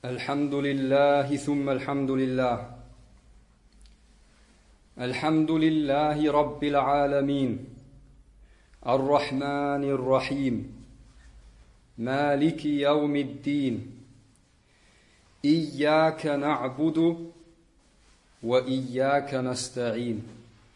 الحمد لله ثم الحمد لله الحمد لله رب العالمين الرحمن الرحيم مالك يوم الدين إياك نعبد وإياك نستعين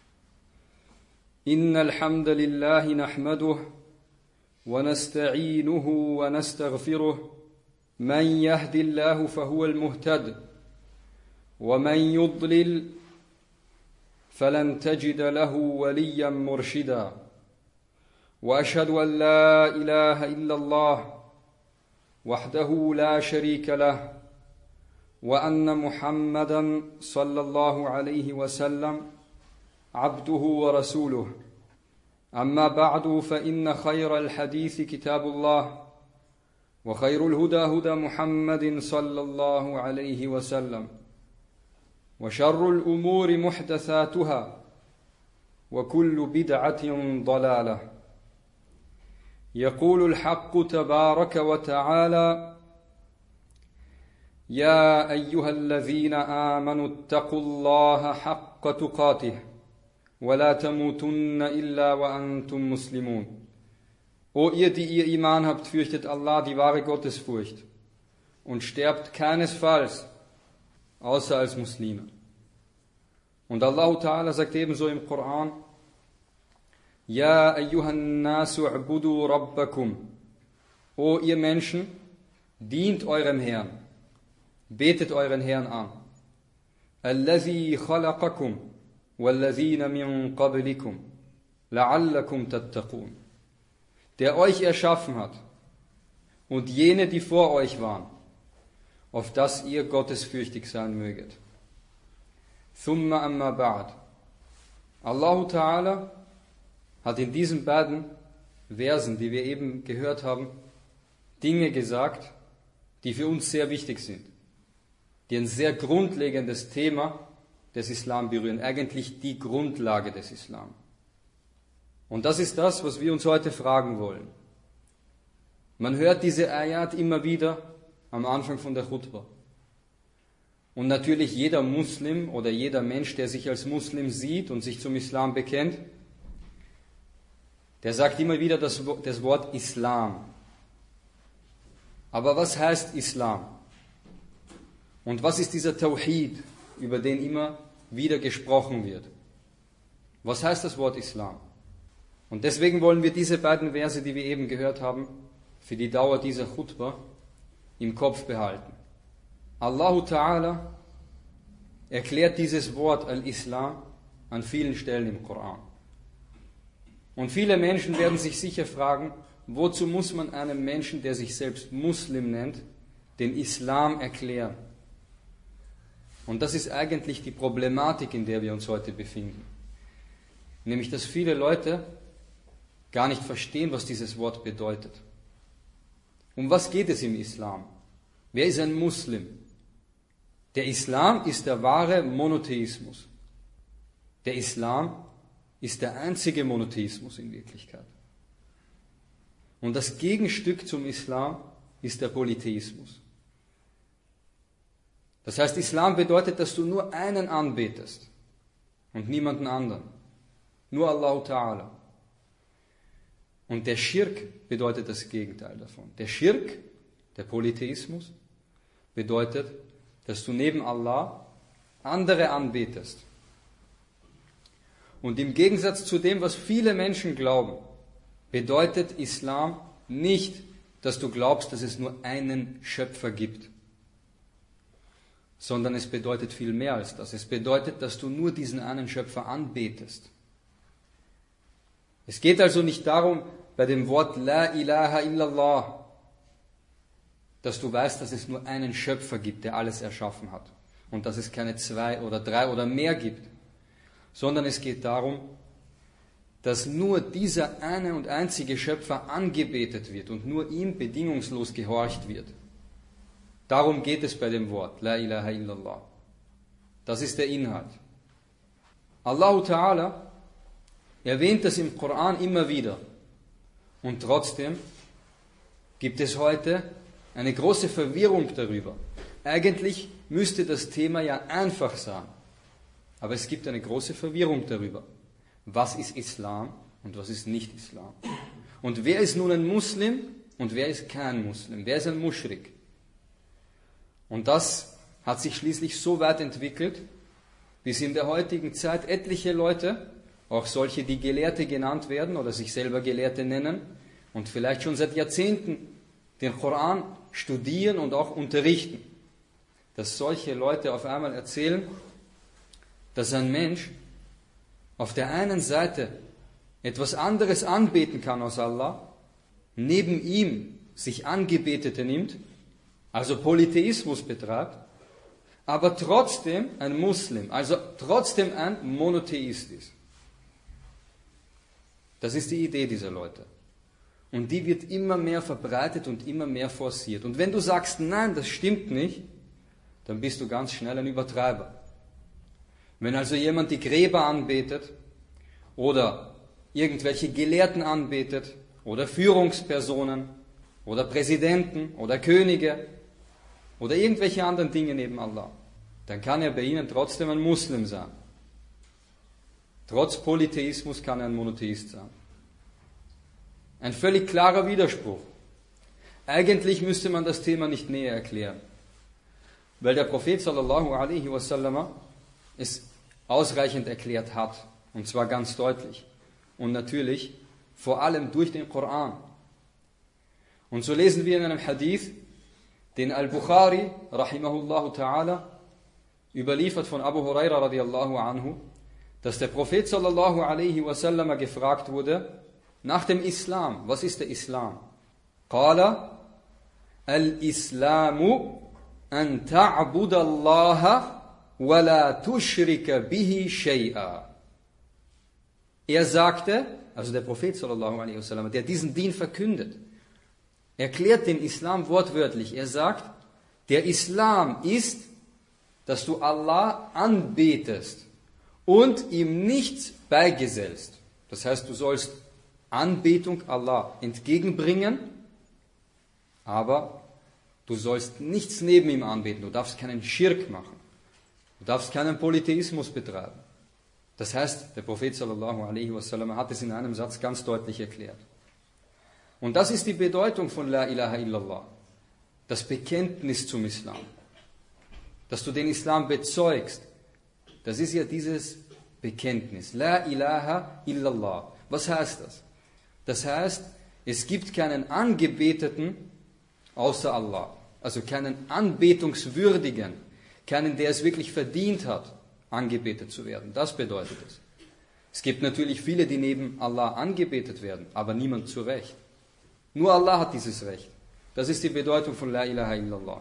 إن الحمد لله نحمده ونستعينه ونستغفره من يهد الله فهو المهتد ومن يضلل فلن تجد له وليا مرشدا وأشهد أن لا إله إلا الله وحده لا شريك له وأن محمدا صلى الله عليه وسلم عبده ورسوله أما بعد فإن خير الحديث كتاب الله وخير الهدى هدى محمد صلى الله عليه وسلم وشر الأمور محدثاتها وكل بدعة ضلالة يقول الحق تبارك وتعالى يا أيها الذين آمنوا اتقوا الله حق تقاته ولا تموتن إلا وأنتم مسلمون. O ihr, die ihr Iman habt, fürchtet Allah, die wahre Gottesfurcht, und sterbt keinesfalls, außer als Muslime. Und Allah Ta'ala sagt ebenso im Koran, Ja ayyuhan nasu u'budu rabbakum. O ihr Menschen, dient eurem Herrn, betet euren Herrn an. Allazi khalaqakum, wallazina min qablikum, la'allakum tattaqun. Der euch erschaffen hat und jene, die vor euch waren, auf dass ihr gottesfürchtig sein möget. Thumma amma ba'd. Allah Ta'ala hat in diesen beiden Versen, die wir eben gehört haben, Dinge gesagt, die für uns sehr wichtig sind, die ein sehr grundlegendes Thema des Islam berühren, eigentlich die Grundlage des Islam. Und das ist das, was wir uns heute fragen wollen. Man hört diese Ayat immer wieder am Anfang von der Khutbah. Und natürlich jeder Muslim oder jeder Mensch, der sich als Muslim sieht und sich zum Islam bekennt, der sagt immer wieder das Wort Islam. Aber was heißt Islam? Und was ist dieser Tawhid, über den immer wieder gesprochen wird? Was heißt das Wort Islam? Und deswegen wollen wir diese beiden Verse, die wir eben gehört haben, für die Dauer dieser Khutbah im Kopf behalten. Allah Ta'ala erklärt dieses Wort Al-Islam an vielen Stellen im Koran. Und viele Menschen werden sich sicher fragen, wozu muss man einem Menschen, der sich selbst Muslim nennt, den Islam erklären? Und das ist eigentlich die Problematik, in der wir uns heute befinden. Nämlich, dass viele Leute gar nicht verstehen, was dieses Wort bedeutet. Um was geht es im Islam? Wer ist ein Muslim? Der Islam ist der wahre Monotheismus. Der Islam ist der einzige Monotheismus in Wirklichkeit. Und das Gegenstück zum Islam ist der Polytheismus. Das heißt, Islam bedeutet, dass du nur einen anbetest und niemanden anderen. Nur Allah Ta'ala. Und der Schirk bedeutet das Gegenteil davon. Der Schirk, der Polytheismus, bedeutet, dass du neben Allah andere anbetest. Und im Gegensatz zu dem, was viele Menschen glauben, bedeutet Islam nicht, dass du glaubst, dass es nur einen Schöpfer gibt. Sondern es bedeutet viel mehr als das. Es bedeutet, dass du nur diesen einen Schöpfer anbetest. Es geht also nicht darum, bei dem Wort La ilaha illallah, dass du weißt, dass es nur einen Schöpfer gibt, der alles erschaffen hat. Und dass es keine 2 oder 3 oder mehr gibt. Sondern es geht darum, dass nur dieser eine und einzige Schöpfer angebetet wird und nur ihm bedingungslos gehorcht wird. Darum geht es bei dem Wort La ilaha illallah. Das ist der Inhalt. Allah Ta'ala erwähnt das im Koran immer wieder. Und trotzdem gibt es heute eine große Verwirrung darüber. Eigentlich müsste das Thema ja einfach sein. Aber es gibt eine große Verwirrung darüber. Was ist Islam und was ist nicht Islam? Und wer ist nun ein Muslim und wer ist kein Muslim? Wer ist ein Muschrik? Und das hat sich schließlich so weit entwickelt, bis in der heutigen Zeit etliche Leute, auch solche, die Gelehrte genannt werden oder sich selber Gelehrte nennen und vielleicht schon seit Jahrzehnten den Koran studieren und auch unterrichten, dass solche Leute auf einmal erzählen, dass ein Mensch auf der einen Seite etwas anderes anbeten kann als Allah, neben ihm sich Angebetete nimmt, also Polytheismus betreibt, aber trotzdem ein Muslim, also trotzdem ein Monotheist ist. Das ist die Idee dieser Leute. Und die wird immer mehr verbreitet und immer mehr forciert. Und wenn du sagst, nein, das stimmt nicht, dann bist du ganz schnell ein Übertreiber. Wenn also jemand die Gräber anbetet oder irgendwelche Gelehrten anbetet oder Führungspersonen oder Präsidenten oder Könige oder irgendwelche anderen Dinge neben Allah, dann kann er bei ihnen trotzdem ein Muslim sein. Trotz Polytheismus kann er ein Monotheist sein. Ein völlig klarer Widerspruch. Eigentlich müsste man das Thema nicht näher erklären, weil der Prophet sallallahu alaihi wasallam es ausreichend erklärt hat, und zwar ganz deutlich. Und natürlich vor allem durch den Koran. Und so lesen wir in einem Hadith, den Al-Bukhari, rahimahullahu ta'ala, überliefert von Abu Huraira radiallahu anhu, dass der Prophet sallallahu alaihi wasallam gefragt wurde, nach dem Islam, was ist der Islam? Qala, al-Islamu an ta'budallaha wa la tushrika bihi shay'a. Er sagte, also der Prophet sallallahu alaihi wasallam, der diesen Dien verkündet, erklärt den Islam wortwörtlich. Er sagt, der Islam ist, dass du Allah anbetest und ihm nichts beigesellst. Das heißt, du sollst Anbetung Allah entgegenbringen, aber du sollst nichts neben ihm anbeten. Du darfst keinen Schirk machen. Du darfst keinen Polytheismus betreiben. Das heißt, der Prophet sallallahu alaihi wasallam hat es in einem Satz ganz deutlich erklärt. Und das ist die Bedeutung von La ilaha illallah. Das Bekenntnis zum Islam. Dass du den Islam bezeugst. Das ist ja dieses Bekenntnis. La ilaha illallah. Was heißt das? Das heißt, es gibt keinen Angebeteten außer Allah. Also keinen Anbetungswürdigen. Keinen, der es wirklich verdient hat, angebetet zu werden. Das bedeutet es. Es gibt natürlich viele, die neben Allah angebetet werden, aber niemand zu Recht. Nur Allah hat dieses Recht. Das ist die Bedeutung von La ilaha illallah.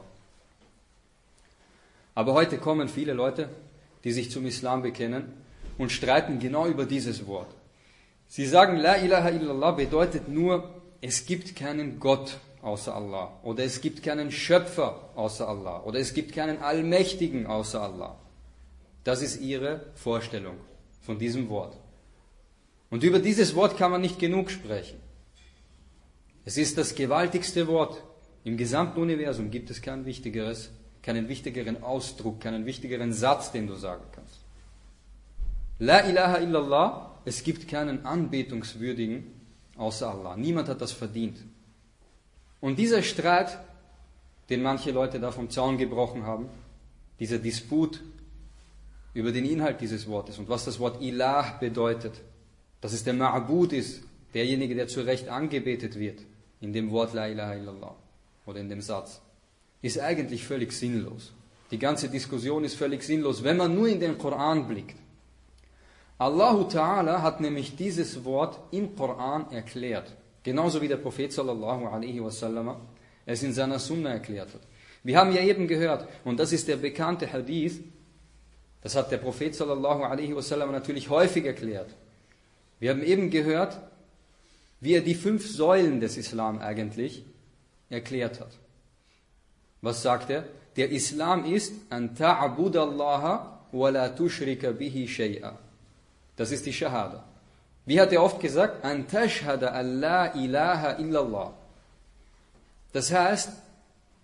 Aber heute kommen viele Leute, die sich zum Islam bekennen und streiten genau über dieses Wort. Sie sagen, La ilaha illallah bedeutet nur, es gibt keinen Gott außer Allah. Oder es gibt keinen Schöpfer außer Allah. Oder es gibt keinen Allmächtigen außer Allah. Das ist ihre Vorstellung von diesem Wort. Und über dieses Wort kann man nicht genug sprechen. Es ist das gewaltigste Wort. Im gesamten Universum gibt es keinen wichtigeren Ausdruck, keinen wichtigeren Satz, den du sagen kannst. La ilaha illallah, es gibt keinen Anbetungswürdigen außer Allah. Niemand hat das verdient. Und dieser Streit, den manche Leute da vom Zaun gebrochen haben, dieser Disput über den Inhalt dieses Wortes und was das Wort Ilah bedeutet, dass es der Ma'bud ist, derjenige, der zu Recht angebetet wird, in dem Wort La ilaha illallah oder in dem Satz, ist eigentlich völlig sinnlos. Die ganze Diskussion ist völlig sinnlos, wenn man nur in den Koran blickt. Allahu Ta'ala hat nämlich dieses Wort im Koran erklärt. Genauso wie der Prophet sallallahu alaihi wasallam es in seiner Sunna erklärt hat. Wir haben ja eben gehört, und das ist der bekannte Hadith, das hat der Prophet sallallahu alaihi wasallam natürlich häufig erklärt. Wir haben eben gehört, wie er die 5 Säulen des Islam eigentlich erklärt hat. Was sagt er? Der Islam ist an ta'budallaha wa la tushrika bihi shay'a. Das ist die Shahada. Wie hat er oft gesagt? An tashhada an la ilaha illallah. Das heißt,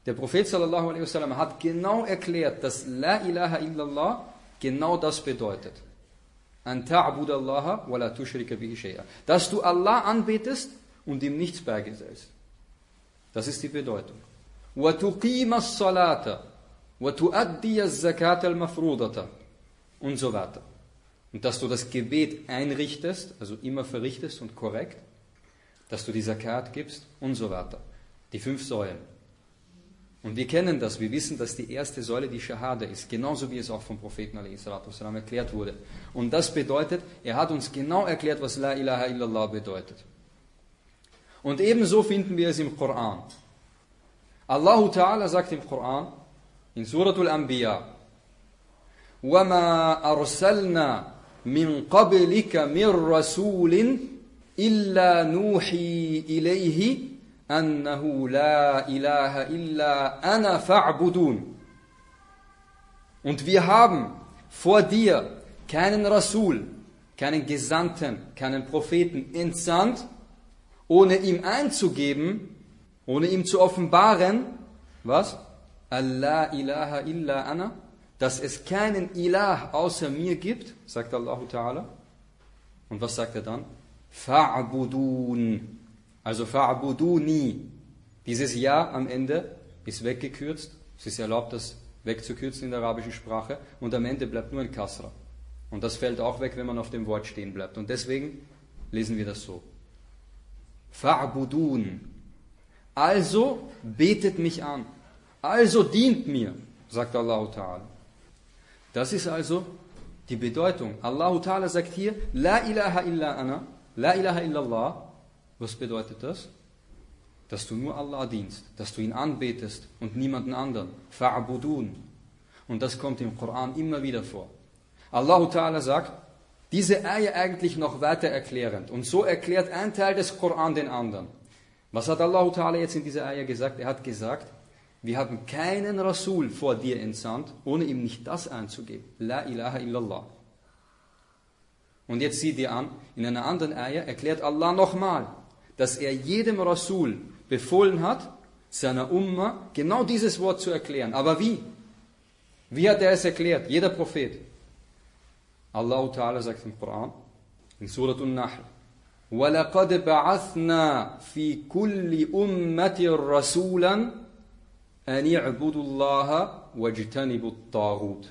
Der Prophet sallallahu alaihi wasallam hat genau erklärt, dass La ilaha illallah genau das bedeutet. An ta'budallaha wa la tushrika bihi shay'a. Dass du Allah anbetest und ihm nichts beigesellst. Das ist die Bedeutung. Wa tuqimas salata wa tu'addiyaz zakata al-mafrudata und so weiter. Und dass du das Gebet einrichtest, also immer verrichtest und korrekt, dass du die Zakat gibst und so weiter. Die 5 Säulen. Und wir kennen das, wir wissen, dass die erste Säule die Shahada ist, genauso wie es auch vom Propheten a.s. erklärt wurde. Und das bedeutet, er hat uns genau erklärt, was La ilaha illallah bedeutet. Und ebenso finden wir es im Koran. Allah Ta'ala sagt im Koran, in Suratul Anbiya, وَمَا أَرْسَلْنَا مِنْ قَبْلِكَ مِنْ رَسُولٍ إِلَّا نُوحِي إِلَيْهِ أَنَّهُ لَا إِلَهَ إِلَّا أَنَا فَاعْبُدُونَ. Und wir haben vor dir keinen Rasul, keinen Gesandten, keinen Propheten entsandt, ohne ihm einzugeben, ohne ihm zu offenbaren, was? Allah ilaha illa ana, dass es keinen Ilah außer mir gibt, sagt Allah Ta'ala. Und was sagt er dann? Fa'budun. Also fa'buduni. Dieses Ja am Ende ist weggekürzt. Es ist erlaubt, das wegzukürzen in der arabischen Sprache. Und am Ende bleibt nur ein Kasra. Und das fällt auch weg, wenn man auf dem Wort stehen bleibt. Und deswegen lesen wir das so. Fa'budun. Also betet mich an. Also dient mir, sagt Allah Ta'ala. Das ist also die Bedeutung. Allah Ta'ala sagt hier, La ilaha illa ana, La ilaha illallah. Was bedeutet das? Dass du nur Allah dienst, dass du ihn anbetest und niemanden anderen. Fa'budun. Und das kommt im Koran immer wieder vor. Allah Ta'ala sagt, diese Ayah eigentlich noch weiter erklärend. Und so erklärt ein Teil des Koran den anderen. Was hat Allah Ta'ala jetzt in dieser Ayah gesagt? Er hat gesagt, wir haben keinen Rasul vor dir entsandt, ohne ihm nicht das einzugeben. La ilaha illallah. Und jetzt sieh dir an, in einer anderen Ayah erklärt Allah nochmal, dass er jedem Rasul befohlen hat, seiner Umma genau dieses Wort zu erklären. Aber wie? Wie hat er es erklärt? Jeder Prophet. Allah Ta'ala sagt im Koran, in Surat An-Nahl, وَلَقَدْ بَعَثْنَا فِي كُلِّ أُمَّةٍ رَسُولًا أَنِ اعْبُدُوا اللَّهَ وَاجْتَنِبُوا الطَّاغُوتَ.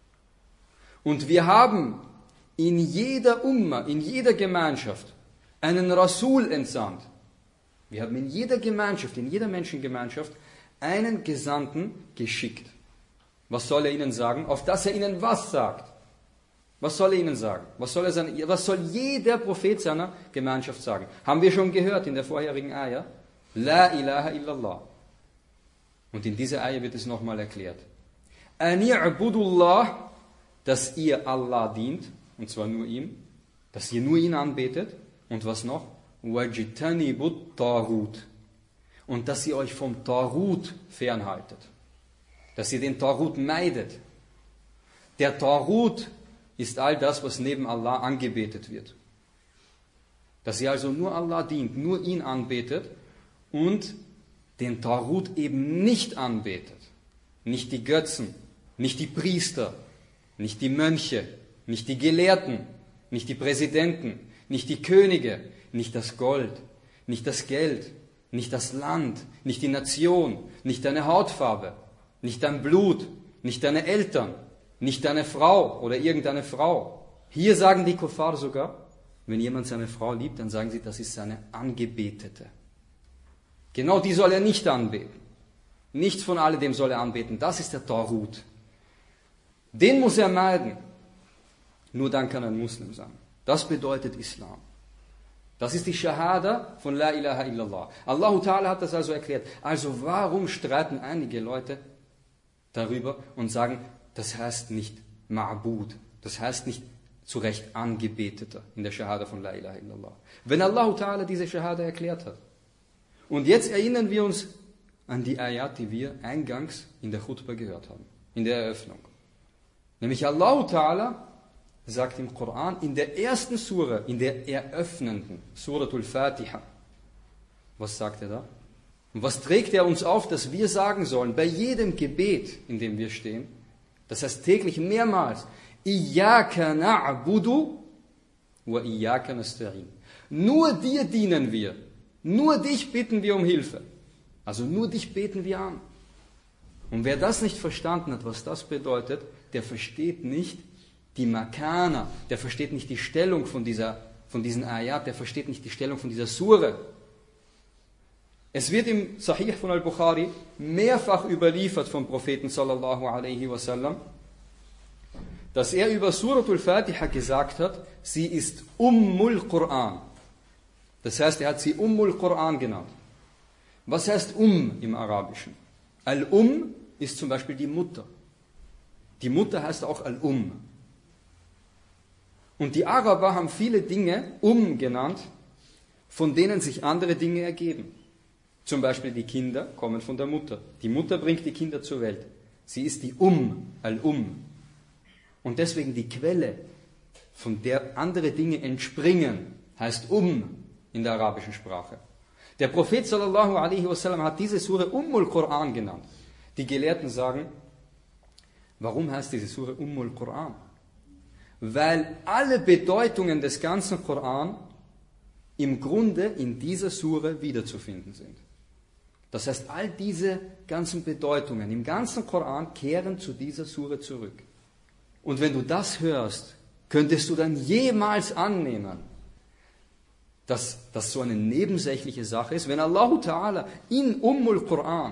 Und wir haben in jeder Umma, in jeder Gemeinschaft einen Rasul entsandt. Wir haben in jeder Gemeinschaft, in jeder Menschengemeinschaft einen Gesandten geschickt. Was soll er ihnen sagen? Auf dass er ihnen was sagt? Was soll er ihnen sagen? Was soll jeder Prophet seiner Gemeinschaft sagen? Haben wir schon gehört in der vorherigen Ayah? La ilaha illallah. Und in dieser Ayah wird es nochmal erklärt. Ani'budullah, dass ihr Allah dient, und zwar nur ihm, dass ihr nur ihn anbetet, und was noch? Wajtanibut Taghut. Und dass ihr euch vom Taghut fernhaltet. Dass ihr den Taghut meidet. Der Taghut ist all das, was neben Allah angebetet wird. Dass ihr also nur Allah dient, nur ihn anbetet und den Taghut eben nicht anbetet. Nicht die Götzen, nicht die Priester, nicht die Mönche, nicht die Gelehrten, nicht die Präsidenten, nicht die Könige, nicht das Gold, nicht das Geld, nicht das Land, nicht die Nation, nicht deine Hautfarbe, nicht dein Blut, nicht deine Eltern, nicht deine Frau oder irgendeine Frau. Hier sagen die Kuffar sogar, wenn jemand seine Frau liebt, dann sagen sie, das ist seine Angebetete. Genau die soll er nicht anbeten. Nichts von alledem soll er anbeten. Das ist der Taghut. Den muss er meiden. Nur dann kann er ein Muslim sein. Das bedeutet Islam. Das ist die Shahada von La ilaha illallah. Allah Ta'ala hat das also erklärt. Also warum streiten einige Leute darüber und sagen, das heißt nicht Ma'bud, das heißt nicht zu Recht Angebeteter in der Shahada von La ilaha illallah. Wenn Allah Ta'ala diese Shahada erklärt hat. Und jetzt erinnern wir uns an die Ayat, die wir eingangs in der Khutbah gehört haben, in der Eröffnung. Nämlich Allah Ta'ala sagt im Koran, in der ersten Sura, in der eröffnenden Suratul Fatiha, was sagt er da? Und was trägt er uns auf, dass wir sagen sollen, bei jedem Gebet, in dem wir stehen, das heißt täglich mehrmals, Iyyaka na'budu wa iyyaka nasta'in. Nur dir dienen wir, nur dich bitten wir um Hilfe. Also nur dich beten wir an. Und wer das nicht verstanden hat, was das bedeutet, der versteht nicht die Makana, der versteht nicht die Stellung von diesen Ayat, der versteht nicht die Stellung von dieser Sure. Es wird im Sahih von Al-Bukhari mehrfach überliefert vom Propheten sallallahu alaihi wasallam, dass er über Suratul Fatiha gesagt hat, sie ist Ummul Quran. Das heißt, er hat sie Quran genannt. Was heißt im Arabischen? Al-Um ist zum Beispiel die Mutter. Die Mutter heißt auch Al-Um. Und die Araber haben viele Dinge genannt, von denen sich andere Dinge ergeben. Zum Beispiel die Kinder kommen von der Mutter. Die Mutter bringt die Kinder zur Welt. Sie ist die Al-Um. Und deswegen die Quelle, von der andere Dinge entspringen, heißt in der arabischen Sprache. Der Prophet sallallahu alaihi wasallam hat diese Sure Quran genannt. Die Gelehrten sagen, warum heißt diese Sure Quran? Weil alle Bedeutungen des ganzen Koran im Grunde in dieser Sure wiederzufinden sind. Das heißt, all diese ganzen Bedeutungen im ganzen Koran kehren zu dieser Sure zurück. Und wenn du das hörst, könntest du dann jemals annehmen, dass das so eine nebensächliche Sache ist, wenn Allah Ta'ala in Quran,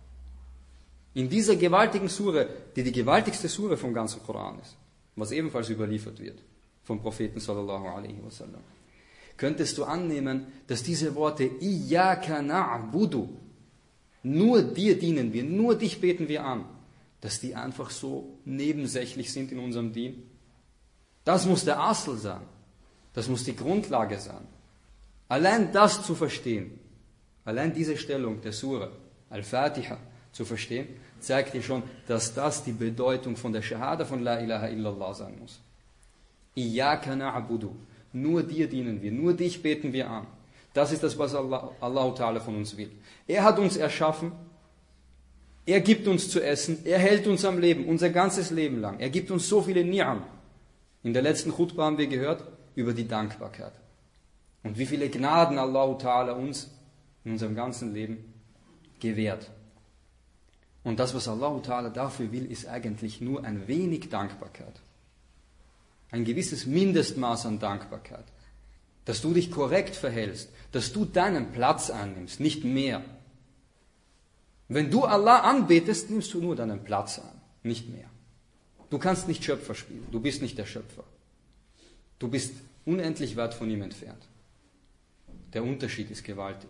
in dieser gewaltigen Sure, die gewaltigste Sure vom ganzen Koran ist, was ebenfalls überliefert wird vom Propheten sallallahu alaihi wasallam, könntest du annehmen, dass diese Worte Iyyaka na'budu, nur dir dienen wir, nur dich beten wir an, dass die einfach so nebensächlich sind in unserem Dien. Das muss der Asl sein. Das muss die Grundlage sein. Allein das zu verstehen, allein diese Stellung der Sura Al-Fatiha zu verstehen, zeigt dir schon, dass das die Bedeutung von der Shahada von La ilaha illallah sein muss. Iyyaka na'budu, nur dir dienen wir, nur dich beten wir an. Das ist das, was Allah Ta'ala von uns will. Er hat uns erschaffen, er gibt uns zu essen, er hält uns am Leben, unser ganzes Leben lang. Er gibt uns so viele Ni'am. In der letzten Khutbah haben wir gehört über die Dankbarkeit. Und wie viele Gnaden Allah Ta'ala uns in unserem ganzen Leben gewährt. Und das, was Allah Ta'ala dafür will, ist eigentlich nur ein wenig Dankbarkeit. Ein gewisses Mindestmaß an Dankbarkeit. Dass du dich korrekt verhältst, dass du deinen Platz annimmst, nicht mehr. Wenn du Allah anbetest, nimmst du nur deinen Platz an, nicht mehr. Du kannst nicht Schöpfer spielen, du bist nicht der Schöpfer. Du bist unendlich weit von ihm entfernt. Der Unterschied ist gewaltig.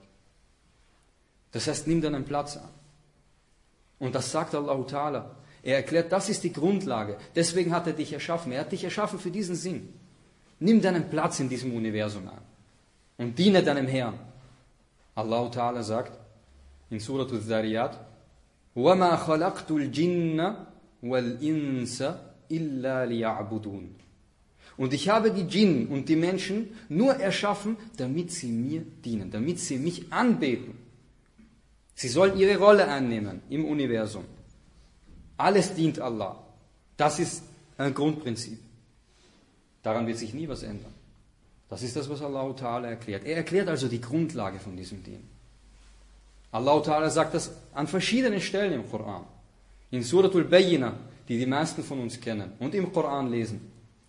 Das heißt, nimm deinen Platz an. Und das sagt Allah Ta'ala. Er erklärt, das ist die Grundlage. Deswegen hat er dich erschaffen. Er hat dich erschaffen für diesen Sinn. Nimm deinen Platz in diesem Universum an. Und diene deinem Herrn. Allah Ta'ala sagt in Surat al-Dhariyat, وَمَا خَلَقْتُ الْجِنَّ وَالْإِنسَ إِلَّا لِيَعْبُدُونَ. Und ich habe die Djinn und die Menschen nur erschaffen, damit sie mir dienen, damit sie mich anbeten. Sie sollen ihre Rolle einnehmen im Universum. Alles dient Allah. Das ist ein Grundprinzip. Daran wird sich nie was ändern. Das ist das, was Allah Ta'ala erklärt. Er erklärt also die Grundlage von diesem Dien. Allah Ta'ala sagt das an verschiedenen Stellen im Koran. In Suratul Bayyinah, die die meisten von uns kennen und im Koran lesen.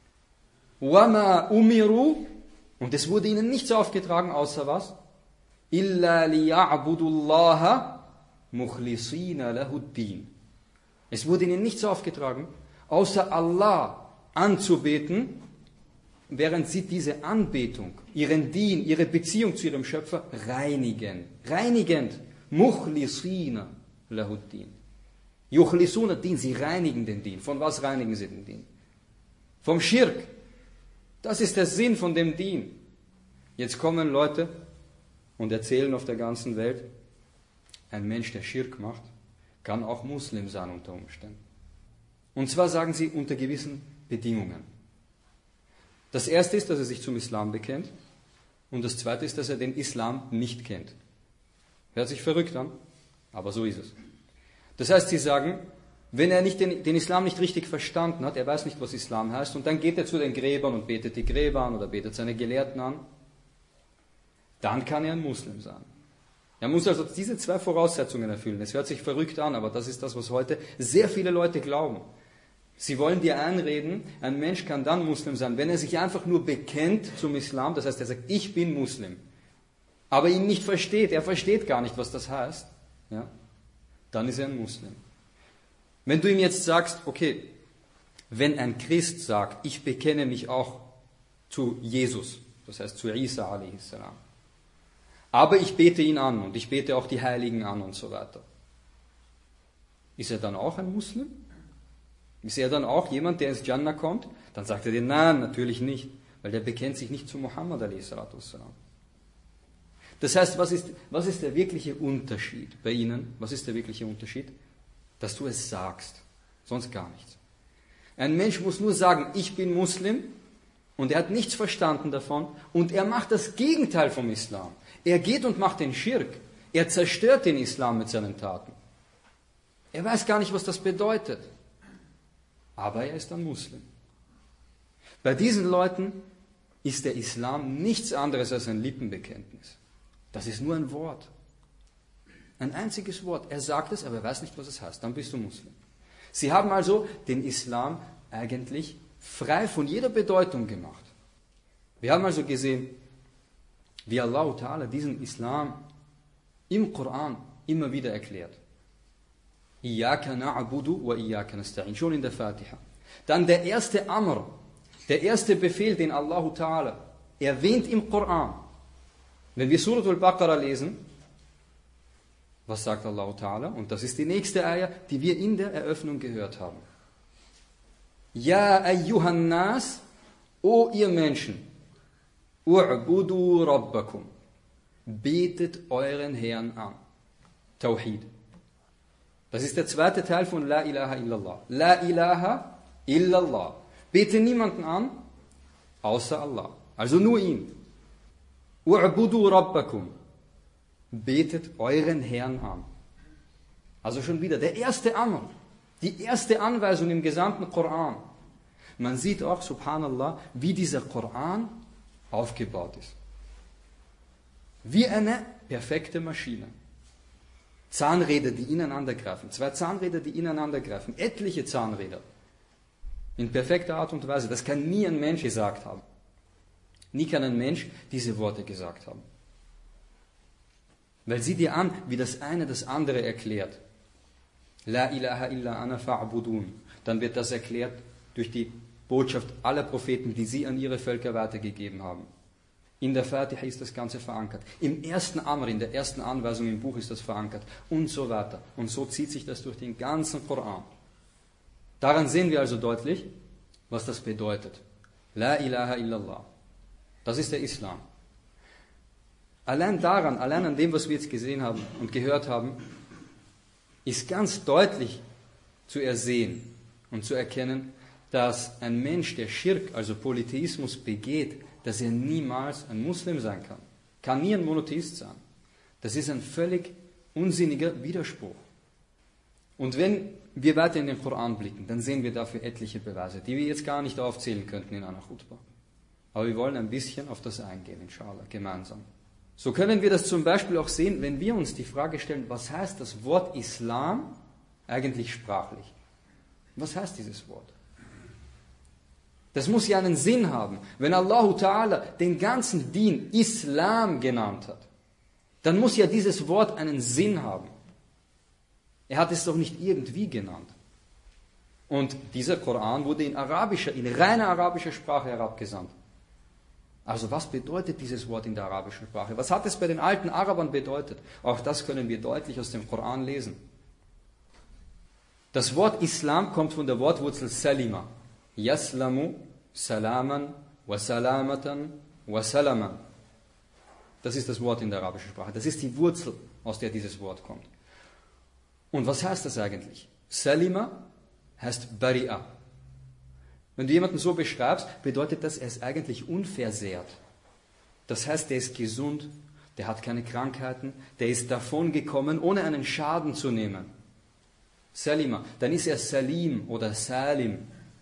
وَمَا أُمِرُوا, und es wurde ihnen nichts aufgetragen, außer was? إِلَّا لِيَعْبُدُوا اللَّهَ مُخْلِصِينَ لَهُ الدِّينَ. Es wurde ihnen nichts aufgetragen, außer Allah anzubeten, während sie diese Anbetung, ihren Dien, ihre Beziehung zu ihrem Schöpfer reinigen. Reinigend. مُخْلِصِينَ لَهُ الدِّينَ. Yukhlisuna Din, sie reinigen den Dien. Von was reinigen sie den Dien? Vom Schirk. Das ist der Sinn von dem Dien. Jetzt kommen Leute und erzählen auf der ganzen Welt, ein Mensch, der Schirk macht, kann auch Muslim sein unter Umständen. Und zwar sagen sie unter gewissen Bedingungen. Das erste ist, dass er sich zum Islam bekennt und das zweite ist, dass er den Islam nicht kennt. Hört sich verrückt an, aber so ist es. Das heißt, sie sagen, wenn er den Islam nicht richtig verstanden hat, er weiß nicht, was Islam heißt, und dann geht er zu den Gräbern und betet die Gräber an oder betet seine Gelehrten an, dann kann er ein Muslim sein. Er muss also diese 2 Voraussetzungen erfüllen. Es hört sich verrückt an, aber das ist das, was heute sehr viele Leute glauben. Sie wollen dir einreden, ein Mensch kann dann Muslim sein, wenn er sich einfach nur bekennt zum Islam, das heißt, er sagt, ich bin Muslim, aber ihn nicht versteht, er versteht gar nicht, was das heißt, ja, dann ist er ein Muslim. Wenn du ihm jetzt sagst, okay, wenn ein Christ sagt, ich bekenne mich auch zu Jesus, das heißt zu Isa a.s., aber ich bete ihn an und ich bete auch die Heiligen an und so weiter, ist er dann auch ein Muslim? Ist er dann auch jemand, der ins Jannah kommt? Dann sagt er dir, nein, natürlich nicht, weil der bekennt sich nicht zu Muhammad a.s. Das heißt, was ist der wirkliche Unterschied bei ihnen? Was ist der wirkliche Unterschied? Dass du es sagst, sonst gar nichts. Ein Mensch muss nur sagen, ich bin Muslim, und er hat nichts verstanden davon, und er macht das Gegenteil vom Islam. Er geht und macht den Schirk. Er zerstört den Islam mit seinen Taten. Er weiß gar nicht, was das bedeutet. Aber er ist ein Muslim. Bei diesen Leuten ist der Islam nichts anderes als ein Lippenbekenntnis. Das ist nur ein Wort. Ein einziges Wort. Er sagt es, aber er weiß nicht, was es heißt. Dann bist du Muslim. Sie haben also den Islam eigentlich frei von jeder Bedeutung gemacht. Wir haben also gesehen, wie Allah Ta'ala diesen Islam im Koran immer wieder erklärt. Iyaka na'budu wa iyaka nasta'in. Schon in der Fatiha. Dann der erste Amr, der erste Befehl, den Allah Ta'ala erwähnt im Koran. Wenn wir Surah Al-Baqarah lesen, was sagt Allah Ta'ala? Und das ist die nächste Ayah, die wir in der Eröffnung gehört haben. Ja ayyuhan nas, o ihr Menschen, u'budu rabbakum, betet euren Herrn an. Tawhid. Das ist der zweite Teil von La ilaha illallah. La ilaha illallah. Bete niemanden an, außer Allah. Also nur ihn. U'budu rabbakum. Betet euren Herrn an. Also schon wieder der erste Amr, die erste Anweisung im gesamten Koran. Man sieht auch, subhanallah, wie dieser Koran aufgebaut ist. Wie eine perfekte Maschine. Zahnräder, die ineinander greifen. 2 Zahnräder, die ineinander greifen. Etliche Zahnräder. In perfekter Art und Weise. Das kann nie ein Mensch gesagt haben. Nie kann ein Mensch diese Worte gesagt haben. Weil sieh dir an, wie das eine das andere erklärt. La ilaha illa ana fa'budun. Dann wird das erklärt durch die Botschaft aller Propheten, die sie an ihre Völker weitergegeben haben. In der Fatiha ist das Ganze verankert. Im ersten Amr, in der ersten Anweisung im Buch ist das verankert. Und so weiter. Und so zieht sich das durch den ganzen Koran. Daran sehen wir also deutlich, was das bedeutet. La ilaha illallah. Das ist der Islam. Allein daran, allein an dem, was wir jetzt gesehen haben und gehört haben, ist ganz deutlich zu ersehen und zu erkennen, dass ein Mensch, der Schirk, also Polytheismus, begeht, dass er niemals ein Muslim sein kann. Kann nie ein Monotheist sein. Das ist ein völlig unsinniger Widerspruch. Und wenn wir weiter in den Koran blicken, dann sehen wir dafür etliche Beweise, die wir jetzt gar nicht aufzählen könnten in einer Khutbah. Aber wir wollen ein bisschen auf das eingehen, inshallah, gemeinsam. So können wir das zum Beispiel auch sehen, wenn wir uns die Frage stellen, was heißt das Wort Islam eigentlich sprachlich? Was heißt dieses Wort? Das muss ja einen Sinn haben. Wenn Allah Ta'ala den ganzen Dien Islam genannt hat, dann muss ja dieses Wort einen Sinn haben. Er hat es doch nicht irgendwie genannt. Und dieser Koran wurde in reiner arabischer Sprache herabgesandt. Also was bedeutet dieses Wort in der arabischen Sprache? Was hat es bei den alten Arabern bedeutet? Auch das können wir deutlich aus dem Koran lesen. Das Wort Islam kommt von der Wortwurzel Salima. Yaslamu, Salaman, wa Salamatan, wa Salaman. Das ist das Wort in der arabischen Sprache. Das ist die Wurzel, aus der dieses Wort kommt. Und was heißt das eigentlich? Salima heißt Bari'a. Wenn du jemanden so beschreibst, bedeutet das, er ist eigentlich unversehrt. Das heißt, er ist gesund, der hat keine Krankheiten, der ist davon gekommen, ohne einen Schaden zu nehmen. Salima, dann ist er Salim oder Salim.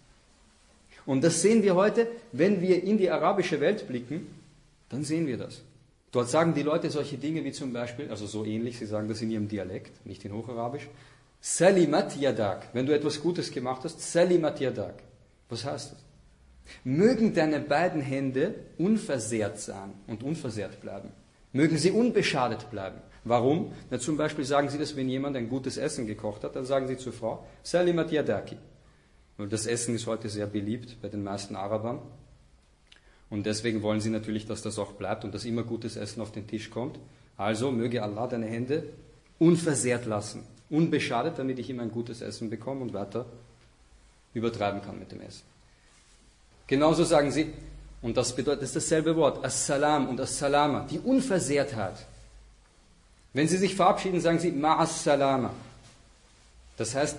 Und das sehen wir heute, wenn wir in die arabische Welt blicken, dann sehen wir das. Dort sagen die Leute solche Dinge wie zum Beispiel, also so ähnlich, sie sagen das in ihrem Dialekt, nicht in Hocharabisch, Salimat Yadak, wenn du etwas Gutes gemacht hast, Salimat Yadak. Was heißt das? Mögen deine beiden Hände unversehrt sein und unversehrt bleiben. Mögen sie unbeschadet bleiben. Warum? Na, zum Beispiel sagen sie das, wenn jemand ein gutes Essen gekocht hat, dann sagen sie zur Frau, Salimat Yadaki. Und das Essen ist heute sehr beliebt bei den meisten Arabern. Und deswegen wollen sie natürlich, dass das auch bleibt und dass immer gutes Essen auf den Tisch kommt. Also möge Allah deine Hände unversehrt lassen, unbeschadet, damit ich immer ein gutes Essen bekomme und weiter übertreiben kann mit dem Essen. Genauso sagen sie, und das bedeutet, das ist dasselbe Wort, As-Salam und As-Salama, die Unversehrtheit. Wenn sie sich verabschieden, sagen sie Ma'as-Salama. Das heißt,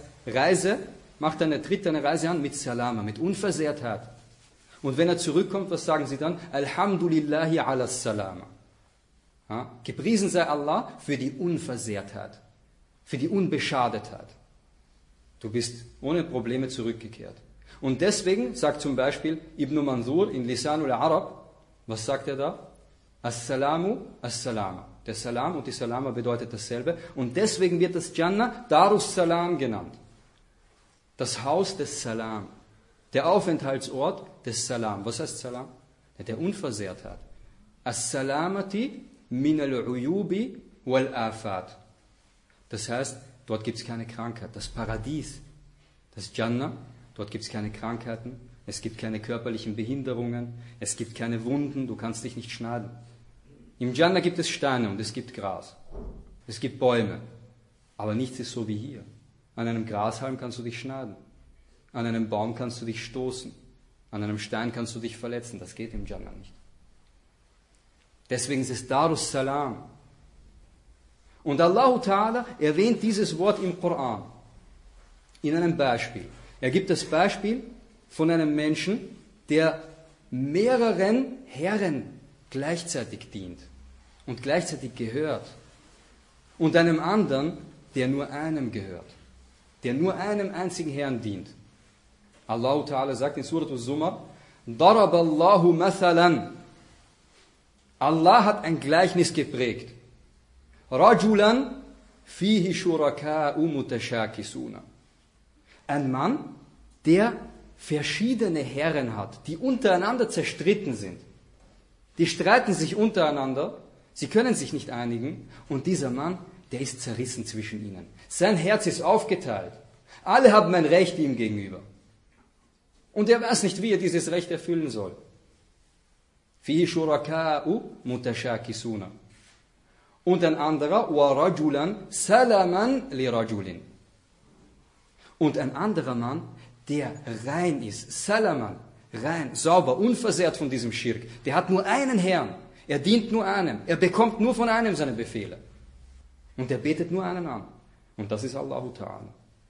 tritt eine Reise an mit Salama, mit Unversehrtheit. Und wenn er zurückkommt, was sagen sie dann? Alhamdulillahi ala Salama. Ja? Gepriesen sei Allah für die Unversehrtheit, für die Unbeschadetheit. Du bist ohne Probleme zurückgekehrt. Und deswegen sagt zum Beispiel Ibn Manzur in Lisanul Arab, was sagt er da? As-Salamu, As-Salama. Der Salam und die Salama bedeutet dasselbe. Und deswegen wird das Jannah Darus Salam genannt. Das Haus des Salam. Der Aufenthaltsort des Salam. Was heißt Salam? Der Unversehrtheit. As-Salamati min al-Uyubi wal-Afat. Das heißt, dort gibt es keine Krankheit. Das Paradies, das Jannah, dort gibt es keine Krankheiten, es gibt keine körperlichen Behinderungen, es gibt keine Wunden, du kannst dich nicht schneiden. Im Jannah gibt es Steine und es gibt Gras. Es gibt Bäume, aber nichts ist so wie hier. An einem Grashalm kannst du dich schneiden. An einem Baum kannst du dich stoßen. An einem Stein kannst du dich verletzen. Das geht im Jannah nicht. Deswegen ist es Darus Salam. Und Allah Ta'ala erwähnt dieses Wort im Koran. In einem Beispiel. Er gibt das Beispiel von einem Menschen, der mehreren Herren gleichzeitig dient und gleichzeitig gehört. Und einem anderen, der nur einem gehört. Der nur einem einzigen Herrn dient. Allah Ta'ala sagt in Surat Al-Zumar, Daraballahu mathalan. Allah hat ein Gleichnis geprägt. Rajulan fihi shuraka'u mutashakisuna. Ein Mann, der verschiedene Herren hat, die untereinander zerstritten sind. Die streiten sich untereinander, sie können sich nicht einigen und dieser Mann, der ist zerrissen zwischen ihnen. Sein Herz ist aufgeteilt. Alle haben ein Recht ihm gegenüber. Und er weiß nicht, wie er dieses Recht erfüllen soll. Fihi shuraka'u mutashakisuna. Und ein anderer, wa rajulan salaman li rajulin. Und ein anderer Mann, der rein ist, salaman, rein, sauber, unversehrt von diesem Schirk. Der hat nur einen Herrn, er dient nur einem, er bekommt nur von einem seine Befehle. Und er betet nur einen an. Und das ist Allah Ta'ala.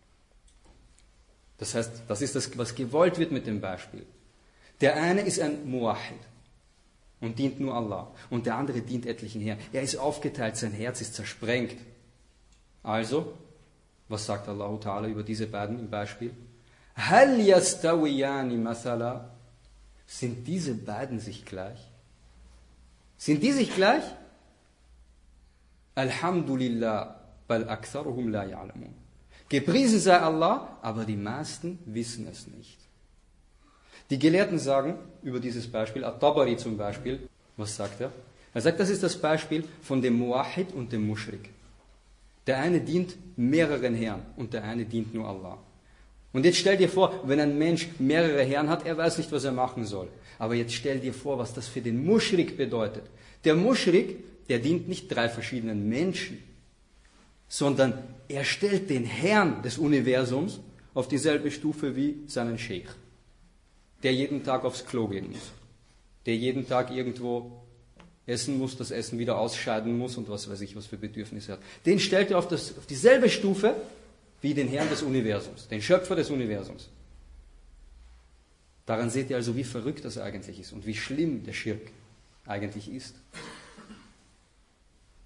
Das heißt, das ist das, was gewollt wird mit dem Beispiel. Der eine ist ein Muwahhid und dient nur Allah. Und der andere dient etlichen Herren. Er ist aufgeteilt, sein Herz ist zersprengt. Also, was sagt Allah Ta'ala über diese beiden im Beispiel? Hal yastawiyani mathala? Sind diese beiden sich gleich? Sind die sich gleich? Alhamdulillah, bal aktharuhum la ya'lamun. Gepriesen sei Allah, aber die meisten wissen es nicht. Die Gelehrten sagen über dieses Beispiel, At-Tabari zum Beispiel, was sagt er? Er sagt, das ist das Beispiel von dem Muwahhid und dem Mushrik. Der eine dient mehreren Herren und der eine dient nur Allah. Und jetzt stell dir vor, wenn ein Mensch mehrere Herren hat, er weiß nicht, was er machen soll. Aber jetzt stell dir vor, was das für den Mushrik bedeutet. Der Mushrik, der dient nicht 3 verschiedenen Menschen, sondern er stellt den Herrn des Universums auf dieselbe Stufe wie seinen Scheich, der jeden Tag aufs Klo gehen muss, der jeden Tag irgendwo essen muss, das Essen wieder ausscheiden muss und was weiß ich, was für Bedürfnisse hat. Den stellt er auf dieselbe Stufe wie den Herrn des Universums, den Schöpfer des Universums. Daran seht ihr also, wie verrückt das eigentlich ist und wie schlimm der Schirk eigentlich ist.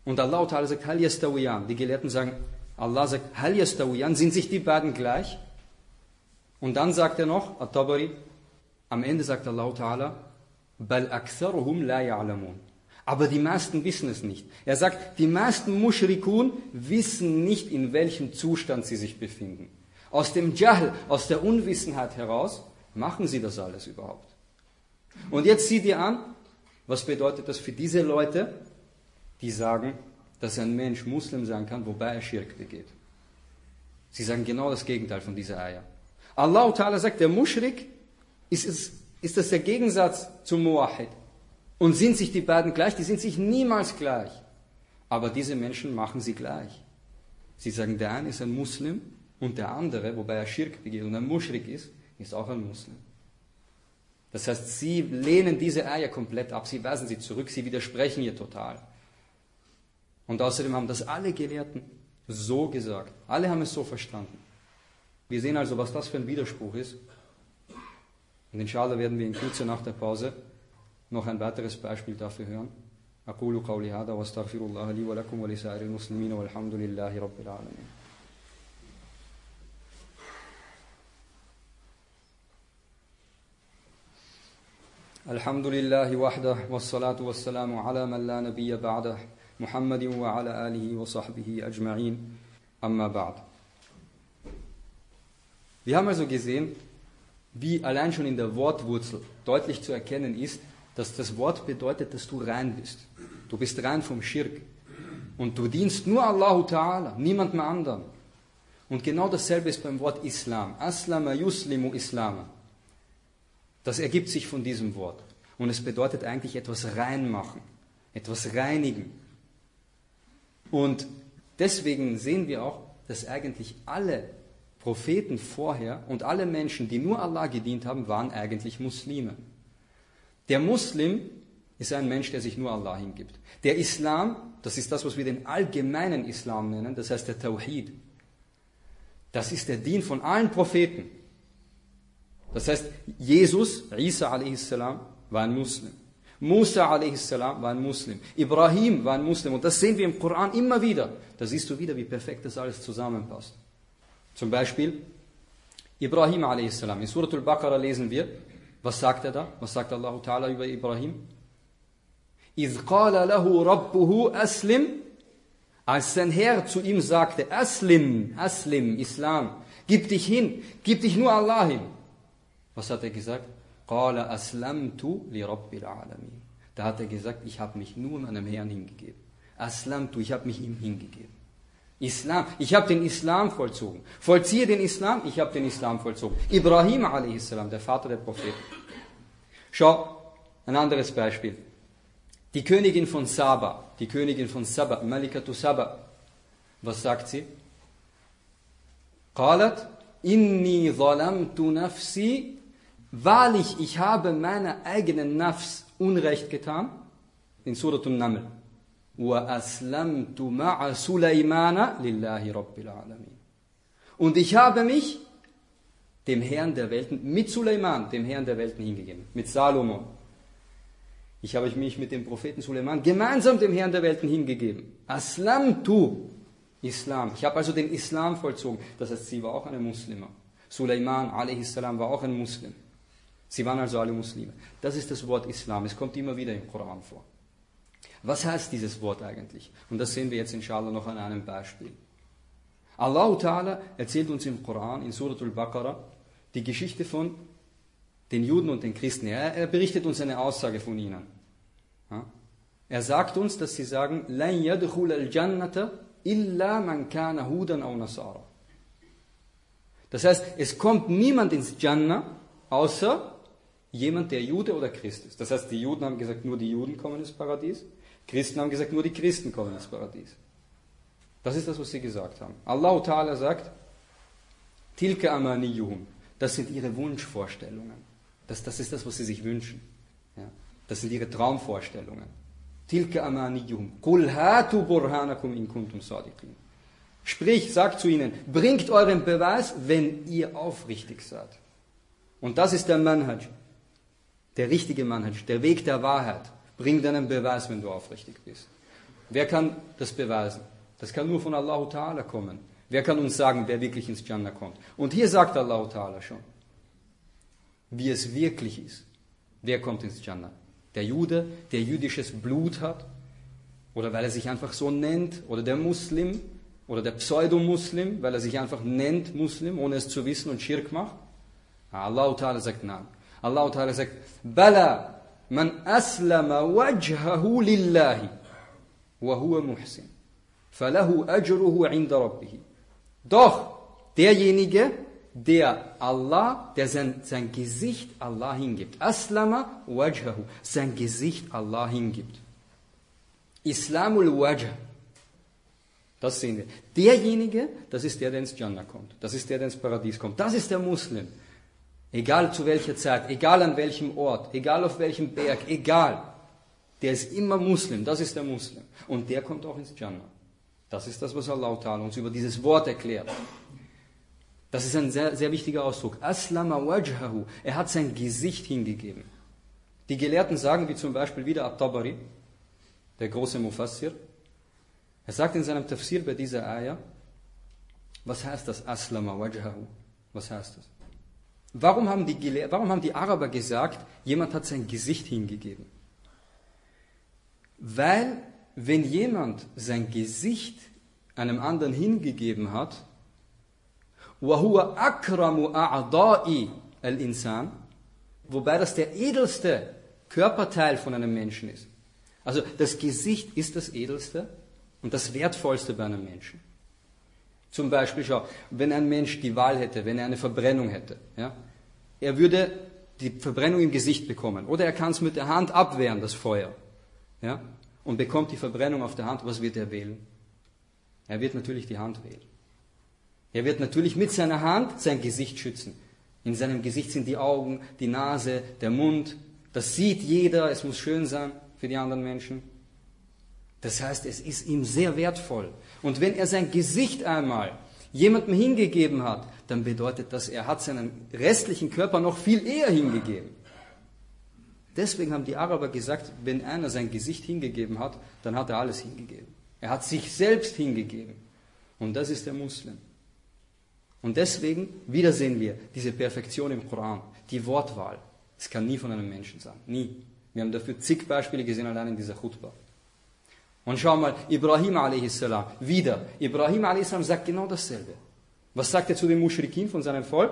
Und Allah Ta'ala sagt, Hal yastawiyan. Die Gelehrten sagen, Allah sagt, Hal yastawiyan, sind sich die beiden gleich? Und dann sagt er noch, At-Tabari, am Ende sagt Allah Ta'ala, Bal aktharuhum la ya'lamun. Aber die meisten wissen es nicht. Er sagt, die meisten Mushrikun wissen nicht, in welchem Zustand sie sich befinden. Aus dem Jahl, aus der Unwissenheit heraus, machen sie das alles überhaupt. Und jetzt sieh dir an, was bedeutet das für diese Leute, die sagen, dass ein Mensch Muslim sein kann, wobei er Schirk begeht. Sie sagen genau das Gegenteil von dieser Ayah. Allah Ta'ala sagt, der Mushrik ist das der Gegensatz zum Muwahhid. Und sind sich die beiden gleich? Die sind sich niemals gleich. Aber diese Menschen machen sie gleich. Sie sagen, der eine ist ein Muslim und der andere, wobei er Schirk begeht und ein Mushrik ist auch ein Muslim. Das heißt, sie lehnen diese Ayah komplett ab, sie weisen sie zurück, sie widersprechen ihr total. Und außerdem haben das alle Gelehrten so gesagt. Alle haben es so verstanden. Wir sehen also, was das für ein Widerspruch ist. Und inshallah werden wir in Kürze nach der Pause noch ein weiteres Beispiel dafür hören. أقول قولي هذا واستغفر الله لي ولكم ولسائر المسلمين والحمد لله رب العالمين. الحمد لله وحده والصلاة والسلام على من لا نبي بعده محمد وعلى آله وصحبه أجمعين أما بعد. Wir haben also gesehen, wie allein schon in der Wortwurzel deutlich zu erkennen ist, dass das Wort bedeutet, dass du rein bist. Du bist rein vom Schirk. Und du dienst nur Allah Ta'ala, niemandem anderen. Und genau dasselbe ist beim Wort Islam. Aslama yuslimu Islama. Das ergibt sich von diesem Wort. Und es bedeutet eigentlich etwas reinmachen, etwas reinigen. Und deswegen sehen wir auch, dass eigentlich alle Propheten vorher und alle Menschen, die nur Allah gedient haben, waren eigentlich Muslime. Der Muslim ist ein Mensch, der sich nur Allah hingibt. Der Islam, das ist das, was wir den allgemeinen Islam nennen, das heißt der Tawhid. Das ist der Dien von allen Propheten. Das heißt, Jesus, Isa a.s. war ein Muslim. Musa a.s. war ein Muslim. Ibrahim war ein Muslim. Und das sehen wir im Koran immer wieder. Da siehst du wieder, wie perfekt das alles zusammenpasst. Zum Beispiel Ibrahim a.s. In Surat al-Baqarah lesen wir, was sagt er da? Was sagt Allah Ta'ala über Ibrahim? إِذْ قَالَ لَهُ رَبُّهُ أَسْلِمْ. Als sein Herr zu ihm sagte, Aslim, Islam, gib dich hin, gib dich nur Allah hin. Was hat er gesagt? قَالَ أَسْلَمْتُ لِرَبِّ الْعَالَمِينَ. Da hat er gesagt, ich habe mich nur meinem Herrn hingegeben. Aslamtu, ich habe mich ihm hingegeben. Islam, ich habe den Islam vollzogen. Vollziehe den Islam, ich habe den Islam vollzogen. Ibrahim a.s., der Vater der Propheten. Schau, ein anderes Beispiel. Die Königin von Saba, Malikatu Saba, was sagt sie? قالت إني ظلمت نفسي. Wahrlich, ich habe meiner eigenen Nafs Unrecht getan. In Surat al-Naml. وَأَسْلَمْتُ مَعَ سُلَيْمَانَ لِلَّهِ رَبِّ الْعَالَمِينَ. Und ich habe mich dem Herrn der Welten, mit Suleiman, dem Herrn der Welten hingegeben, mit Salomon. Ich habe mich mit dem Propheten Suleiman gemeinsam dem Herrn der Welten hingegeben. Aslamtu, Islam. Ich habe also den Islam vollzogen. Das heißt, sie war auch eine Muslima. Suleiman a.s. war auch ein Muslim. Sie waren also alle Muslime. Das ist das Wort Islam. Es kommt immer wieder im Koran vor. Was heißt dieses Wort eigentlich? Und das sehen wir jetzt inshallah noch an einem Beispiel. Allah Ta'ala erzählt uns im Koran, in Surat al-Baqarah, die Geschichte von den Juden und den Christen. Er berichtet uns eine Aussage von ihnen. Er sagt uns, dass sie sagen, لَنْ يَدْخُلَ الْجَنَّةَ إِلَّا مَنْ كَانَ هُودًا أَوْ نَصَارًا. Das heißt, es kommt niemand ins Jannah, außer jemand, der Jude oder Christ ist. Das heißt, die Juden haben gesagt, nur die Juden kommen ins Paradies. Christen haben gesagt, nur die Christen kommen ins Paradies. Das ist das, was sie gesagt haben. Allah Ta'ala sagt, Tilka amaniyuhum. Das sind ihre Wunschvorstellungen. Das ist das, was sie sich wünschen. Ja? Das sind ihre Traumvorstellungen. Tilka amaniyuhum. Qul hatu burhanakum in kuntum sadiqin. Sprich, sagt zu ihnen, bringt euren Beweis, wenn ihr aufrichtig seid. Und das ist der Manhaj, der richtige Manhaj, der Weg der Wahrheit. Bring deinen Beweis, wenn du aufrichtig bist. Wer kann das beweisen? Das kann nur von Allah Ta'ala kommen. Wer kann uns sagen, wer wirklich ins Jannah kommt? Und hier sagt Allah Ta'ala schon, wie es wirklich ist. Wer kommt ins Jannah? Der Jude, der jüdisches Blut hat, oder weil er sich einfach so nennt, oder der Muslim, oder der Pseudo-Muslim, weil er sich einfach nennt Muslim, ohne es zu wissen und Schirk macht. Allah Ta'ala sagt nein. Allah Ta'ala sagt, Bala, man aslama wajhahu lillahi, wa huwa muhsin, falahu ajruhu inda rabbihi. Doch, derjenige, der sein Gesicht Allah hingibt. Aslama wajhahu, sein Gesicht Allah hingibt. Islamul wajh. Das sehen wir. Derjenige, das ist der ins Jannah kommt. Das ist der ins Paradies kommt. Das ist der Muslim. Egal zu welcher Zeit, egal an welchem Ort, egal auf welchem Berg, egal. Der ist immer Muslim. Das ist der Muslim. Und der kommt auch ins Jannah. Das ist das, was Allah Ta'ala uns über dieses Wort erklärt. Das ist ein sehr, sehr wichtiger Ausdruck. Aslama wajhahu. Er hat sein Gesicht hingegeben. Die Gelehrten sagen, wie zum Beispiel wieder At-Tabari, der große Mufassir, er sagt in seinem Tafsir bei dieser Ayah, was heißt das Aslama wajhahu? Was heißt das? Warum haben die Araber gesagt, jemand hat sein Gesicht hingegeben? Weil, wenn jemand sein Gesicht einem anderen hingegeben hat, وَهُوَ أَكْرَمُ أَعْضَاءِ الْإِنسَانِ, wobei das der edelste Körperteil von einem Menschen ist. Also das Gesicht ist das edelste und das wertvollste bei einem Menschen. Zum Beispiel, schau, wenn ein Mensch die Wahl hätte, wenn er eine Verbrennung hätte, ja, er würde die Verbrennung im Gesicht bekommen. Oder er kann es mit der Hand abwehren, das Feuer, ja, und bekommt die Verbrennung auf der Hand. Was wird er wählen? Er wird natürlich die Hand wählen. Er wird natürlich mit seiner Hand sein Gesicht schützen. In seinem Gesicht sind die Augen, die Nase, der Mund. Das sieht jeder, es muss schön sein für die anderen Menschen. Das heißt, es ist ihm sehr wertvoll. Und wenn er sein Gesicht einmal jemandem hingegeben hat, dann bedeutet das, er hat seinen restlichen Körper noch viel eher hingegeben. Deswegen haben die Araber gesagt, wenn einer sein Gesicht hingegeben hat, dann hat er alles hingegeben. Er hat sich selbst hingegeben. Und das ist der Muslim. Und deswegen, wieder sehen wir diese Perfektion im Koran, die Wortwahl. Es kann nie von einem Menschen sein. Nie. Wir haben dafür zig Beispiele gesehen, allein in dieser Khutbah. Und schau mal, Ibrahim a.s. wieder. Ibrahim a.s. sagt genau dasselbe. Was sagt er zu den Muschrikin von seinem Volk?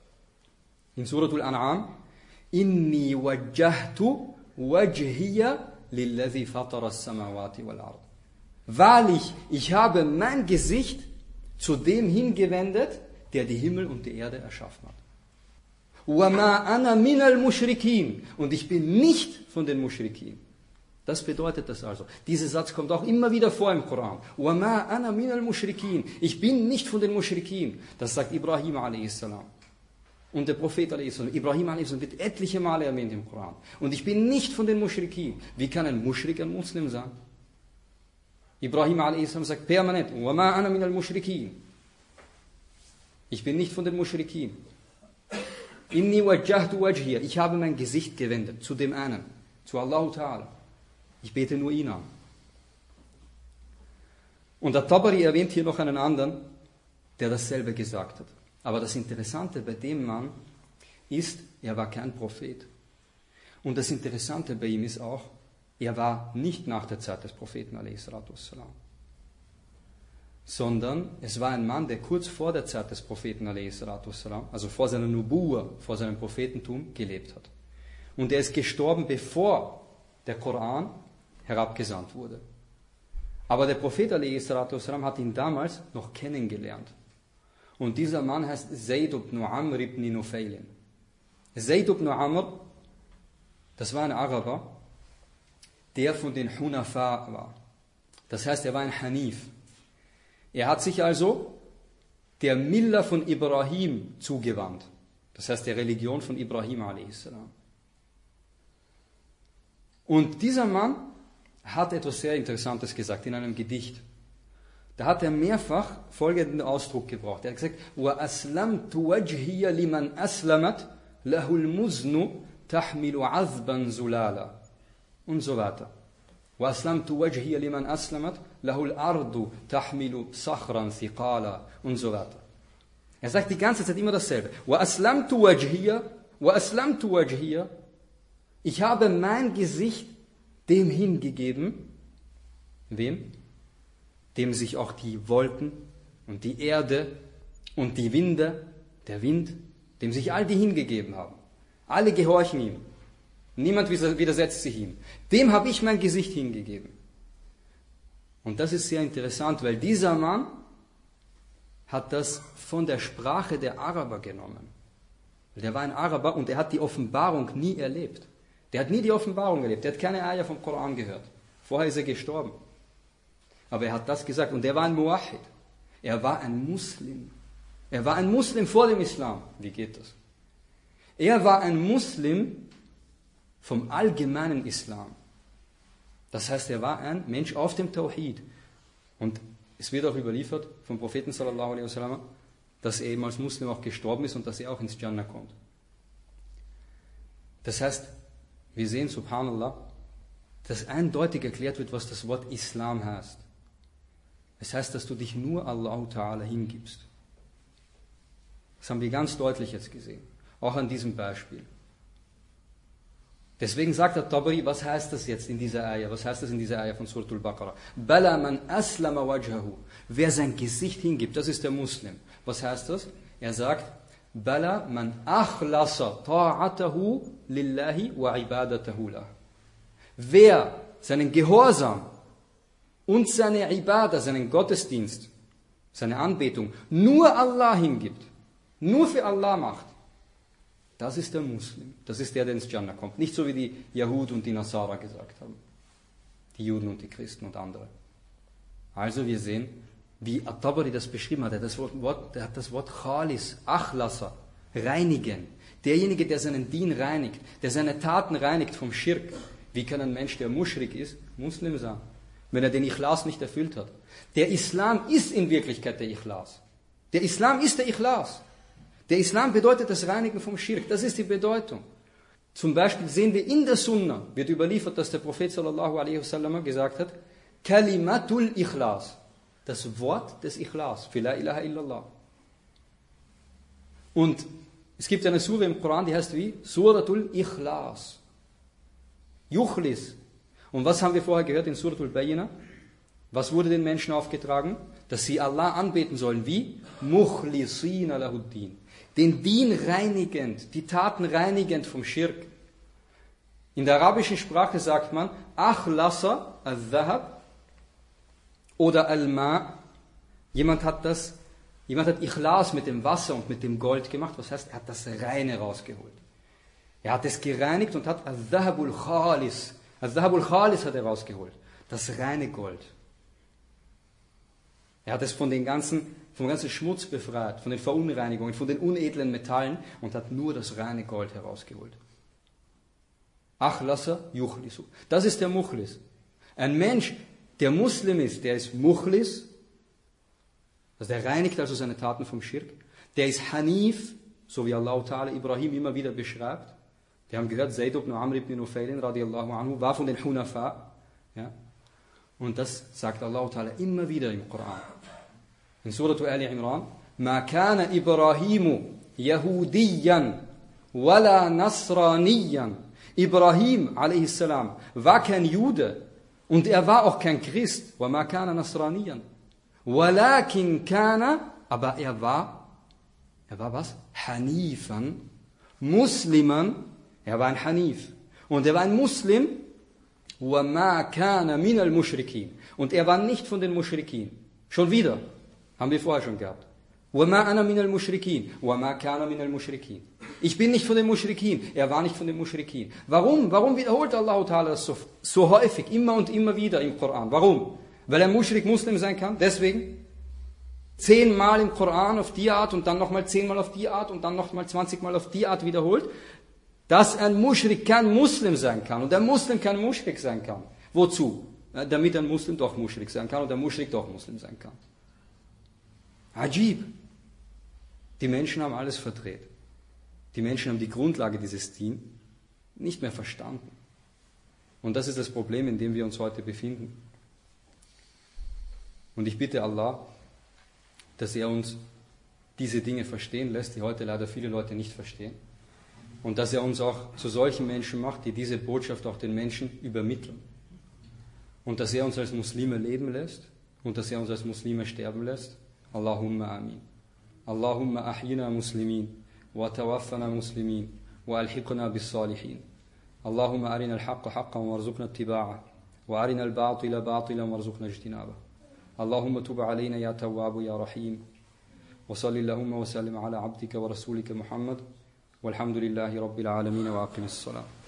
In Suratul An'am. Inni wajjahtu wajhiya lilladhi fatara as-samawati wal ard. Wahrlich, ich habe mein Gesicht zu dem hingewendet, der die Himmel und die Erde erschaffen hat. وَمَا أَنَا مِنَ الْمُشْرِكِينَ. Und ich bin nicht von den Muschrikin. Das bedeutet das also. Dieser Satz kommt auch immer wieder vor im Koran. وَمَا أَنَا مِنَ الْمُشْرِكِينَ. Ich bin nicht von den Muschrikin. Das sagt Ibrahim a.s. Und der Prophet a.s. Ibrahim a.s. wird etliche Male erwähnt im Koran. Und ich bin nicht von den Muschrikin. Wie kann ein Muschrik ein Muslim sein? Ibrahim a.s. sagt permanent, وَمَا أَنَا مِنَ الْمُشْرِكِينَ. Ich bin nicht von den Muschrikin. Inni wajjahtu wajhiya. Ich habe mein Gesicht gewendet zu dem einen, zu Allah Ta'ala. Ich bete nur ihn an. Und At-Tabari erwähnt hier noch einen anderen, der dasselbe gesagt hat. Aber das Interessante bei dem Mann ist, er war kein Prophet. Und das Interessante bei ihm ist auch, er war nicht nach der Zeit des Propheten a.s., sondern es war ein Mann, der kurz vor der Zeit des Propheten a.s., also vor seiner Nubuwa, vor seinem Prophetentum gelebt hat. Und er ist gestorben, bevor der Koran herabgesandt wurde. Aber der Prophet a.s. hat ihn damals noch kennengelernt. Und dieser Mann heißt Zayd ibn Amr ibn Nufailin. Zayd ibn Amr, das war ein Araber, der von den Hunafa war. Das heißt, er war ein Hanif. Er hat sich also der Milla von Ibrahim zugewandt. Das heißt, der Religion von Ibrahim a.s. Und dieser Mann hat etwas sehr Interessantes gesagt in einem Gedicht. Da hat er mehrfach folgenden Ausdruck gebraucht. Er hat gesagt, وَأَسْلَمْتُ وَجْهِيَ لِمَنْ أَسْلَمَتْ لَهُ الْمُزْنُ تَحْمِلُ عَذْبًا زُلَالًا. Und so weiter. وَأَسْلَمْتُ وَجْهِيَ لِمَنْ أَسْلَمَتْ لَهُ الْأَرْضُ تَحْمِلُ صَخْرًا ثِقَالًا und so weiter. Er sagt die ganze Zeit immer dasselbe. وَأَسْلَمْتُ وَجْهِيَ Ich habe mein Gesicht dem hingegeben. Wem? Dem sich auch die Wolken und die Erde und die Winde, der Wind, dem sich all die hingegeben haben. Alle gehorchen ihm. Niemand widersetzt sich ihm. Dem habe ich mein Gesicht hingegeben. Und das ist sehr interessant, weil dieser Mann hat das von der Sprache der Araber genommen. Der war ein Araber und er hat die Offenbarung nie erlebt. Der hat nie die Offenbarung erlebt. Der hat keine Ayah vom Koran gehört. Vorher ist er gestorben. Aber er hat das gesagt und er war ein Muwahhid. Er war ein Muslim. Er war ein Muslim vor dem Islam. Wie geht das? Er war ein Muslim vom allgemeinen Islam. Das heißt, er war ein Mensch auf dem Tawhid. Und es wird auch überliefert vom Propheten sallallahu alaihi wasallam, dass er eben als Muslim auch gestorben ist und dass er auch ins Jannah kommt. Das heißt, wir sehen, subhanallah, dass eindeutig erklärt wird, was das Wort Islam heißt. Es heißt, dass du dich nur Allah Ta'ala hingibst. Das haben wir ganz deutlich jetzt gesehen. Auch an diesem Beispiel. Deswegen sagt der Tabari, was heißt das jetzt in dieser Ayah? Was heißt das in dieser Ayah von Surat al-Baqarah? Bala man aslama wajhahu. Wer sein Gesicht hingibt, das ist der Muslim. Was heißt das? Er sagt, Bala man akhlasa ta'atahu lillahi wa ibadatahu lah. Wer seinen Gehorsam und seine Ibadah, seinen Gottesdienst, seine Anbetung nur Allah hingibt, nur für Allah macht, das ist der Muslim. Das ist der ins Jannah kommt. Nicht so wie die Yahud und die Nasara gesagt haben. Die Juden und die Christen und andere. Also wir sehen, wie At-Tabari das beschrieben hat. Er hat das Wort Khalis, Achlasa, reinigen. Derjenige, der seinen Dien reinigt, der seine Taten reinigt vom Schirk. Wie kann ein Mensch, der Muschrik ist, Muslim sein, wenn er den Ikhlas nicht erfüllt hat? Der Islam ist in Wirklichkeit der Ikhlas. Der Islam ist der Ikhlas. Der Islam bedeutet das Reinigen vom Schirk. Das ist die Bedeutung. Zum Beispiel sehen wir in der Sunna, wird überliefert, dass der Prophet sallallahu alaihi wasallam gesagt hat, Kalimatul Ikhlas. Das Wort des Ikhlas. Für la ilaha illallah. Und es gibt eine Sura im Koran, die heißt wie? Suratul Ikhlas. Yukhlis. Und was haben wir vorher gehört in Suratul Bayyinah? Was wurde den Menschen aufgetragen? Dass sie Allah anbeten sollen. Wie? Mukhlisina lahuddin. Den Dien reinigend, die Taten reinigend vom Schirk. In der arabischen Sprache sagt man Akhlasa al-Dhahab oder al-Ma. Jemand hat Ikhlas mit dem Wasser und mit dem Gold gemacht. Was heißt, er hat das Reine rausgeholt. Er hat es gereinigt und hat al-Dhahabul Khalis. Al-Dhahabul Khalis hat er rausgeholt. Das reine Gold. Er hat es vom ganzen Schmutz befreit, von den Verunreinigungen, von den unedlen Metallen und hat nur das reine Gold herausgeholt. Achlasa yukhlisu. Das ist der Mukhlis. Ein Mensch, der Muslim ist, der ist Mukhlis, also der reinigt also seine Taten vom Schirk. Der ist Hanif, so wie Allah Ta'ala Ibrahim immer wieder beschreibt. Wir haben gehört, Zayd ibn Amr ibn Nufailin radiallahu anhu war von den Hunafa. Ja? Und das sagt Allah Ta'ala immer wieder im Koran. In Surah Ali Imran, Ma kana Ibrahimu Yahudiyan wala Nasraniyan. Ibrahim a.s. war kein Jude und er war auch kein Christ. Wa ma kana Nasraniyan. Walakin kana, aber er war was? Hanifan, Musliman, er war ein Hanif. Und er war ein Muslim, wa ma kana min al-Mushrikin. Und er war nicht von den Mushrikin. Schon wieder. Haben wir vorher schon gehabt. وَمَا أَنَا مِنَ الْمُشْرِكِينَ وَمَا كَانَ مِنَ الْمُشْرِكِينَ. Ich bin nicht von den Mushrikin. Er war nicht von den Mushrikin. Warum? Warum wiederholt Allah Ta'ala das so häufig, immer und immer wieder im Koran? Warum? Weil ein Mushrik Muslim sein kann? Deswegen? 10-mal im Koran auf die Art und dann nochmal 10-mal auf die Art und dann nochmal 20-mal auf die Art wiederholt, dass ein Mushrik kein Muslim sein kann und ein Muslim kein Mushrik sein kann. Wozu? Damit ein Muslim doch Mushrik sein kann und ein Mushrik doch Muslim sein kann. Ajib. Die Menschen haben alles verdreht. Die Menschen haben die Grundlage dieses Dien nicht mehr verstanden. Und das ist das Problem, in dem wir uns heute befinden. Und ich bitte Allah, dass er uns diese Dinge verstehen lässt, die heute leider viele Leute nicht verstehen. Und dass er uns auch zu solchen Menschen macht, die diese Botschaft auch den Menschen übermitteln. Und dass er uns als Muslime leben lässt und dass er uns als Muslime sterben lässt. Allahumma amin. Allahumma ahyina muslimin wa tawaffana muslimin wa alhiqna bis salihin. Allahumma arina al-haqqa haqqan warzuqna ittiba'ah wa arina al-batila batilan warzuqna ijtinabah. Allahumma tub alayna ya tawwabu ya rahim. Wa salli Allahumma wa sallim ala abdika wa rasulika Muhammad. Walhamdulillahi rabbil alamin wa aqimis salam.